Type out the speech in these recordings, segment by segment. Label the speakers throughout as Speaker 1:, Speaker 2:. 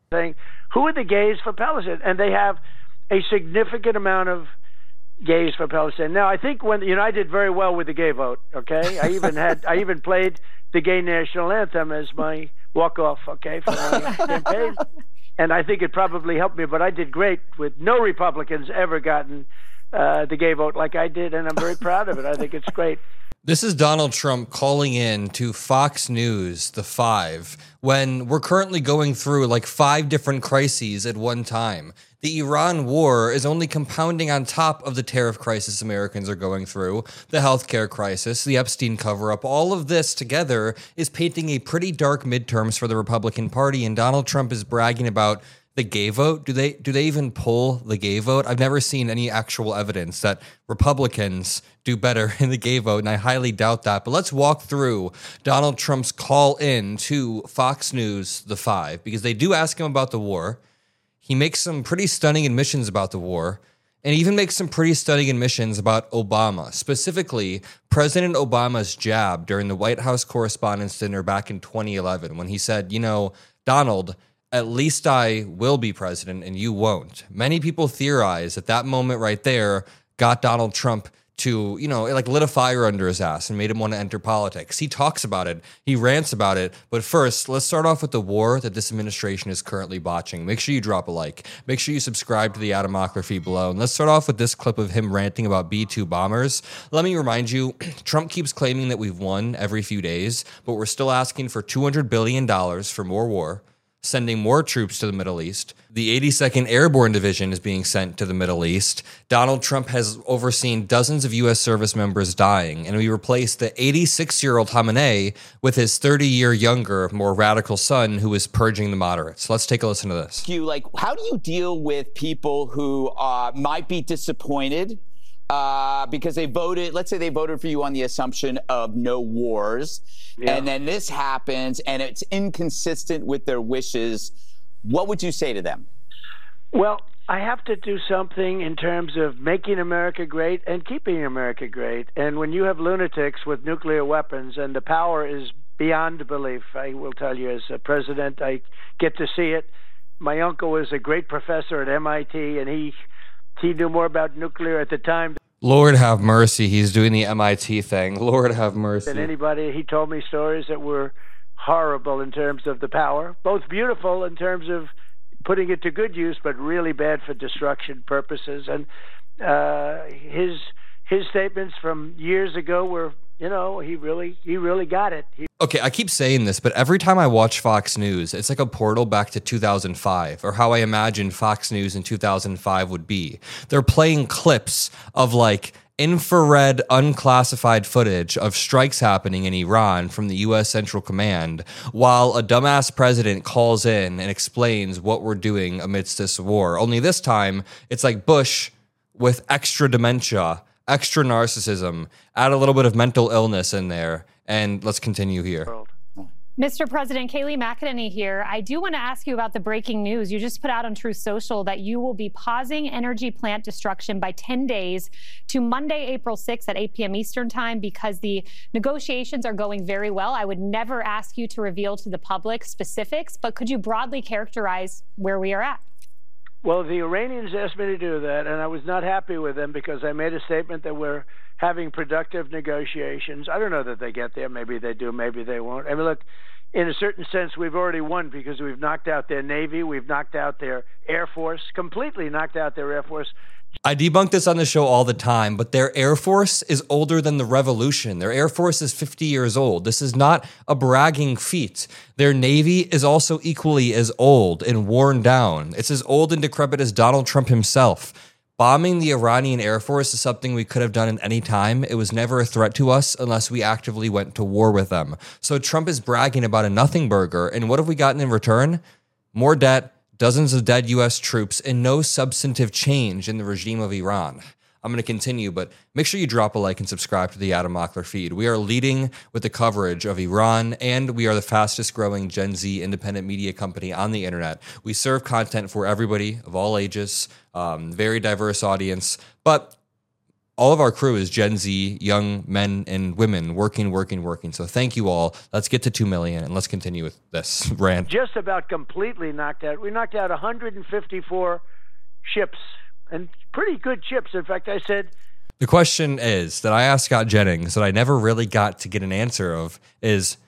Speaker 1: saying, who are the gays for Palestine? And they have a significant amount of gays for Palestine. Now, I think I did very well with the gay vote. Okay, I even played the gay national anthem as my walk-off. Okay, for my campaign, and I think it probably helped me. But I did great with no Republicans ever gotten the gay vote like I did, and I'm very proud of it. I think it's great.
Speaker 2: This is Donald Trump calling in to Fox News, The Five, when we're currently going through like 5 different crises at one time. The Iran war is only compounding on top of the tariff crisis Americans are going through, the healthcare crisis, the Epstein cover-up. All of this together is painting a pretty dark midterms for the Republican Party, and Donald Trump is bragging about the gay vote. Do they even pull the gay vote? I've never seen any actual evidence that Republicans do better in the gay vote, and I highly doubt that. But let's walk through Donald Trump's call in to Fox News, The Five, because they do ask him about the war. He makes some pretty stunning admissions about the war, and even makes some pretty stunning admissions about Obama, specifically President Obama's jab during the White House Correspondents' Dinner back in 2011, when he said, Donald, at least I will be president and you won't. Many people theorize that moment right there got Donald Trump to, it like lit a fire under his ass and made him want to enter politics. He talks about it. He rants about it. But first, let's start off with the war that this administration is currently botching. Make sure you drop a like. Make sure you subscribe to the Adam Mockler feed below. And let's start off with this clip of him ranting about B-2 bombers. Let me remind you, Trump keeps claiming that we've won every few days, but we're still asking for $200 billion for more war, sending more troops to the Middle East. The 82nd Airborne Division is being sent to the Middle East. Donald Trump has overseen dozens of U.S. service members dying, and we replaced the 86-year-old Khamenei with his 30-year younger, more radical son who is purging the moderates. Let's take a listen to this.
Speaker 3: How do you deal with people who might be disappointed because they voted, let's say they voted for you on the assumption of no wars, and then this happens and it's inconsistent with their wishes? What would you say to them?
Speaker 1: Well, I have to do something in terms of making America great and keeping America great. And when you have lunatics with nuclear weapons, and the power is beyond belief, I will tell you, as a president, I get to see it. My uncle was a great professor at MIT, and he knew more about nuclear at the time.
Speaker 2: Lord have mercy. He's doing the MIT thing. Lord have mercy.
Speaker 1: Than anybody. He told me stories that were horrible in terms of the power, both beautiful in terms of putting it to good use, but really bad for destruction purposes. And his statements from years ago were, he really got it.
Speaker 2: Okay, I keep saying this, but every time I watch Fox News, it's like a portal back to 2005, or how I imagined Fox News in 2005 would be. They're playing clips of infrared unclassified footage of strikes happening in Iran from the U.S. Central Command, while a dumbass president calls in and explains what we're doing amidst this war. Only this time, it's like Bush with extra dementia, extra narcissism, add a little bit of mental illness in there, and let's continue here.
Speaker 4: Mr. President, Kayleigh McEnany here. I do want to ask you about the breaking news. You just put out on Truth Social that you will be pausing energy plant destruction by 10 days to Monday, April 6th at 8 p.m. Eastern time because the negotiations are going very well. I would never ask you to reveal to the public specifics, but could you broadly characterize where we are at?
Speaker 1: Well, the Iranians asked me to do that, and I was not happy with them because I made a statement that we're having productive negotiations. I don't know that they get there. Maybe they do, maybe they won't. I mean, look, in a certain sense, we've already won because we've knocked out their Navy, we've knocked out their Air Force, completely knocked out their Air Force.
Speaker 2: I debunk this on the show all the time, but their Air Force is older than the Revolution. Their Air Force is 50 years old. This is not a bragging feat. Their Navy is also equally as old and worn down. It's as old and decrepit as Donald Trump himself. Bombing the Iranian Air Force is something we could have done at any time. It was never a threat to us unless we actively went to war with them. So Trump is bragging about a nothing burger, and what have we gotten in return? More debt, dozens of dead U.S. troops, and no substantive change in the regime of Iran. I'm going to continue, but make sure you drop a like and subscribe to the Adam Mockler feed. We are leading with the coverage of Iran, and we are the fastest growing Gen Z independent media company on the internet. We serve content for everybody of all ages, very diverse audience, but all of our crew is Gen Z, young men and women working. So thank you all. Let's get to 2 million and let's continue with this rant.
Speaker 1: Just about completely knocked out. We knocked out 154 ships, and pretty good ships. In fact, I said...
Speaker 2: The question is that I asked Scott Jennings that I never really got to get an answer of is,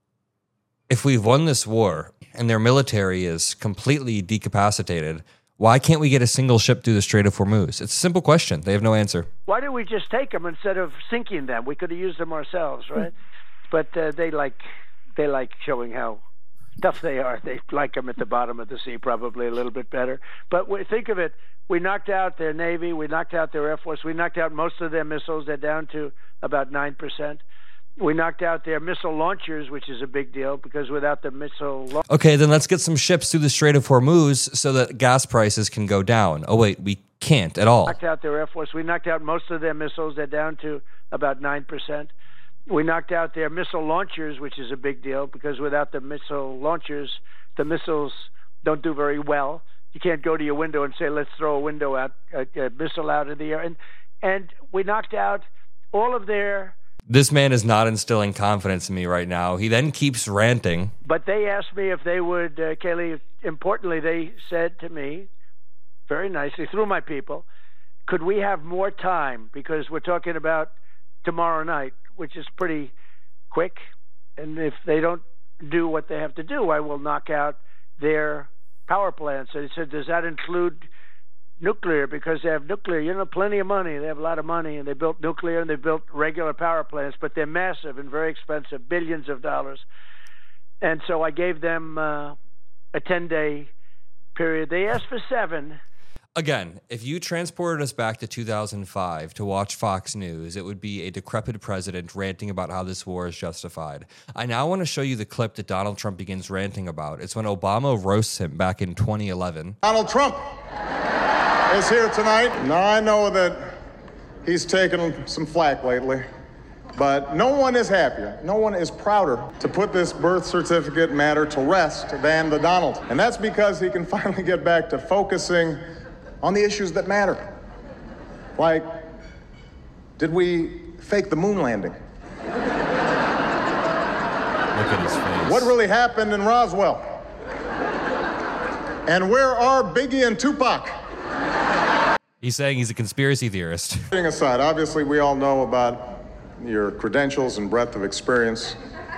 Speaker 2: if we've won this war and their military is completely decapacitated, why can't we get a single ship through the Strait of Hormuz? It's a simple question. They have no answer.
Speaker 1: Why didn't we just take them instead of sinking them? We could have used them ourselves, right? But they like showing how tough they are. They like them at the bottom of the sea probably a little bit better. But think of it. We knocked out their Navy. We knocked out their Air Force. We knocked out most of their missiles. They're down to about 9%. We knocked out their missile launchers, which is a big deal because without the missile...
Speaker 2: Okay, then let's get some ships through the Strait of Hormuz so that gas prices can go down. Oh, wait, we can't at all.
Speaker 1: Knocked out their Air Force. We knocked out most of their missiles. They're down to about 9%. We knocked out their missile launchers, which is a big deal because without the missile launchers, the missiles don't do very well. You can't go to your window and say, let's throw a missile out of the air. And we knocked out all of their...
Speaker 2: This man is not instilling confidence in me right now. He then keeps ranting.
Speaker 1: But they asked me if they would, Kayleigh, importantly, they said to me, very nicely, through my people, could we have more time? Because we're talking about tomorrow night, which is pretty quick. And if they don't do what they have to do, I will knock out their power plants. So they said, does that include nuclear? Because they have nuclear, plenty of money. They have a lot of money, and they built nuclear and they built regular power plants, but they're massive and very expensive, billions of dollars. And so I gave them a 10-day period. They asked for 7.
Speaker 2: Again, if you transported us back to 2005 to watch Fox News, it would be a decrepit president ranting about how this war is justified. I now want to show you the clip that Donald Trump begins ranting about. It's when Obama roasts him back in 2011.
Speaker 5: Donald Trump is here tonight. Now, I know that he's taken some flack lately, but no one is happier, no one is prouder to put this birth certificate matter to rest than the Donald. And that's because he can finally get back to focusing on the issues that matter. Like, did we fake the moon landing?
Speaker 2: Look at his face.
Speaker 5: What really happened in Roswell? And where are Biggie and Tupac?
Speaker 2: He's saying he's a conspiracy theorist.
Speaker 5: Kidding aside, obviously we all know about your credentials and breadth of experience.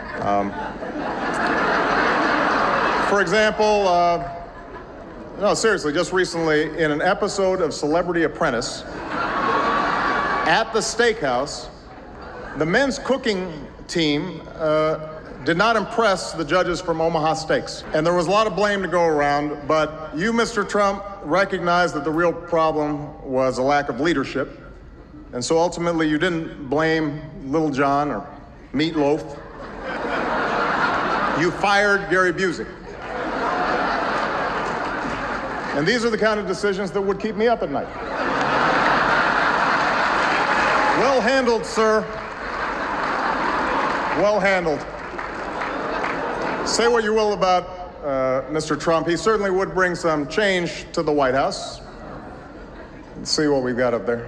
Speaker 5: For example, no, seriously, just recently, in an episode of Celebrity Apprentice, at the steakhouse, the men's cooking team did not impress the judges from Omaha Steaks. And there was a lot of blame to go around, but you, Mr. Trump, recognized that the real problem was a lack of leadership. And so ultimately, you didn't blame Little John or Meatloaf. You fired Gary Busey. And these are the kind of decisions that would keep me up at night. Well handled, sir. Well handled. Say what you will about Mr. Trump. He certainly would bring some change to the White House. Let's see what we've got up there.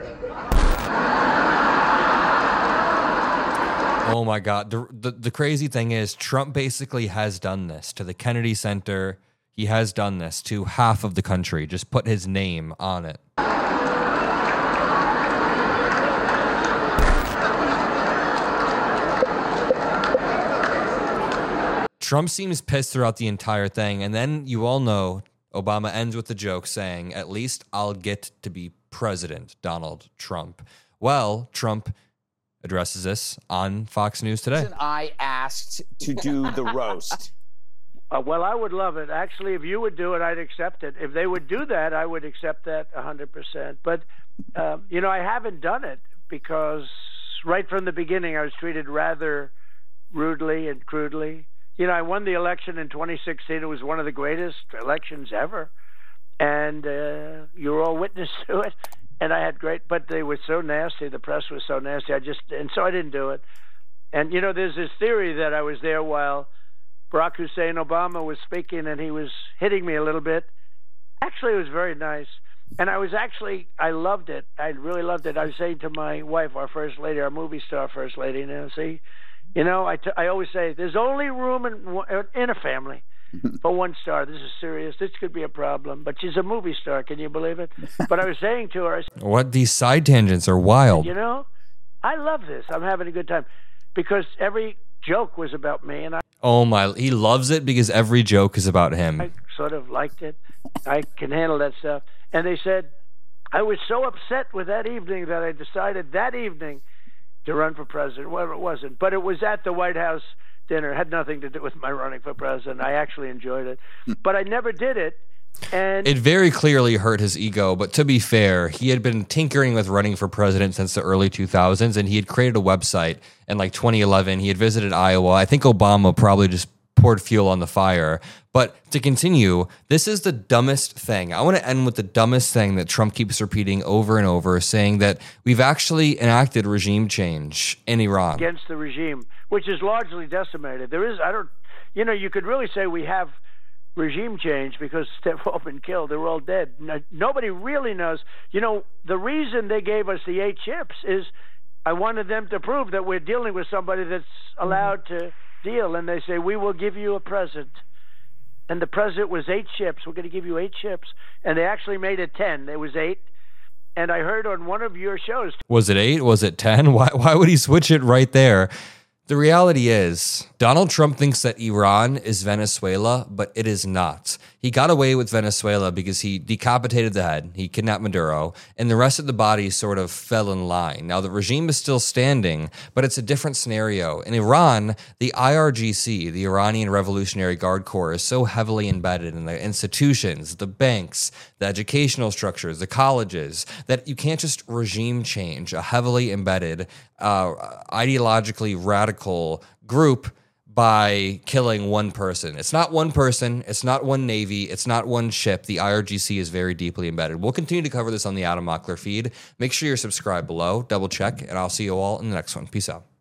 Speaker 2: Oh my God. The crazy thing is Trump basically has done this to the Kennedy Center. He has done this to half of the country. Just put his name on it. Trump seems pissed throughout the entire thing. And then you all know Obama ends with the joke saying, at least I'll get to be president, Donald Trump. Well, Trump addresses this on Fox News today.
Speaker 3: I asked to do the roast.
Speaker 1: Well, I would love it. Actually, if you would do it, I'd accept it. If they would do that, I would accept that 100%. But, I haven't done it because right from the beginning, I was treated rather rudely and crudely. I won the election in 2016. It was one of the greatest elections ever. And you were all witness to it. And I had but they were so nasty. The press was so nasty. And so I didn't do it. And, there's this theory that I was there while Barack Hussein Obama was speaking and he was hitting me a little bit. Actually, it was very nice. And I loved it. I really loved it. I was saying to my wife, our first lady, our movie star first lady, I always say there's only room in a family for one star. This is serious. This could be a problem. But she's a movie star. Can you believe it? But I was saying to her,
Speaker 2: what, these side tangents are wild.
Speaker 1: I love this. I'm having a good time because every joke was about me, and
Speaker 2: he loves it because every joke is about him.
Speaker 1: I sort of liked it. I can handle that stuff. And they said I was so upset with that evening that I decided that evening to run for president. Well, it wasn't, but it was at the White House dinner. It had nothing to do with my running for president. I actually enjoyed it, but I never did it. And
Speaker 2: it very clearly hurt his ego, but to be fair, he had been tinkering with running for president since the early 2000s, and he had created a website in 2011. He had visited Iowa. I think Obama probably just poured fuel on the fire. But to continue, this is the dumbest thing. I want to end with the dumbest thing that Trump keeps repeating over and over, saying that we've actually enacted regime change in Iran.
Speaker 1: Against the regime, which is largely decimated. You could really say we have regime change because they've all been killed. They're all dead. Nobody really knows. The reason they gave us the 8 chips is I wanted them to prove that we're dealing with somebody that's allowed to deal. And they say, we will give you a present. And the present was 8 chips. We're going to give you 8 chips. And they actually made it 10. There was 8. And I heard on one of your shows.
Speaker 2: Was it 8? Was it 10? Why would he switch it right there? The reality is, Donald Trump thinks that Iran is Venezuela, but it is not. He got away with Venezuela because he decapitated the head, he kidnapped Maduro, and the rest of the body sort of fell in line. Now, the regime is still standing, but it's a different scenario. In Iran, the IRGC, the Iranian Revolutionary Guard Corps, is so heavily embedded in the institutions, the banks, the educational structures, the colleges, that you can't just regime change a heavily embedded, ideologically radical group by killing one person. It's not one person. It's not one Navy. It's not one ship. The IRGC is very deeply embedded. We'll continue to cover this on the Adam Mockler feed. Make sure you're subscribed below. Double check, and I'll see you all in the next one. Peace out.